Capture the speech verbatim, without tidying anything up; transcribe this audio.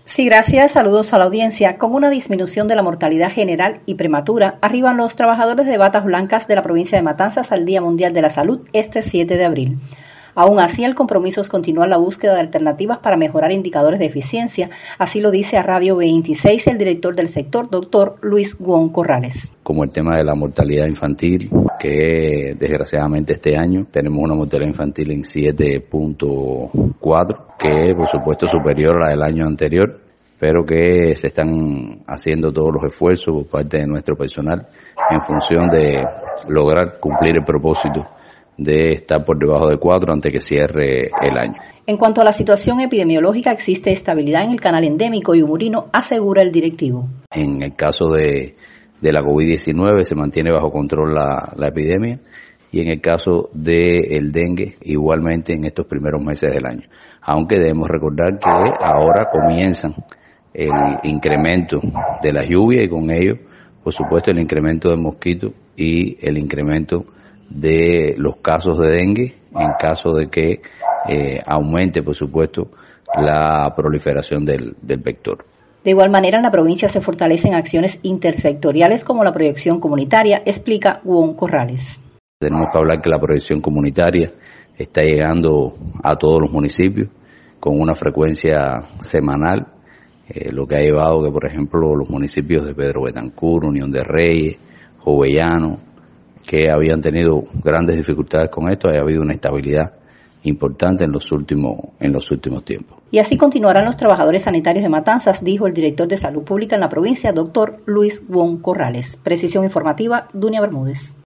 Sí, gracias. Saludos a la audiencia. Con una disminución de la mortalidad general y prematura, arriban los trabajadores de batas blancas de la provincia de Matanzas al Día Mundial de la Salud este siete de abril. Aún así, el compromiso es continuar la búsqueda de alternativas para mejorar indicadores de eficiencia. Así lo dice a Radio veintiséis el director del sector, doctor Luis Wong Corrales. Como el tema de la mortalidad infantil, que desgraciadamente este año tenemos una mortalidad infantil en siete punto cuatro, que es por supuesto superior a la del año anterior, pero que se están haciendo todos los esfuerzos por parte de nuestro personal en función de lograr cumplir el propósito de estar por debajo de cuatro antes que cierre el año. En cuanto a la situación epidemiológica, existe estabilidad en el canal endémico yumurino, asegura el directivo. En el caso de, de la COVID diecinueve se mantiene bajo control la, la epidemia, y en el caso del dengue igualmente en estos primeros meses del año. Aunque debemos recordar que ahora comienzan el incremento de la lluvia y con ello, por supuesto, el incremento del mosquito y el incremento de los casos de dengue en caso de que eh, aumente, por supuesto, la proliferación del, del vector. De igual manera, en la provincia se fortalecen acciones intersectoriales como la proyección comunitaria, explica Wong Corrales. Tenemos que hablar que la proyección comunitaria está llegando a todos los municipios con una frecuencia semanal, eh, lo que ha llevado que, por ejemplo, los municipios de Pedro Betancur, Unión de Reyes, Jovellano, que habían tenido grandes dificultades con esto, haya habido una estabilidad importante en los últimos en los últimos tiempos. Y así continuarán los trabajadores sanitarios de Matanzas, dijo el director de Salud Pública en la provincia, doctor Luis Wong Corrales. Precisión informativa, Dunia Bermúdez.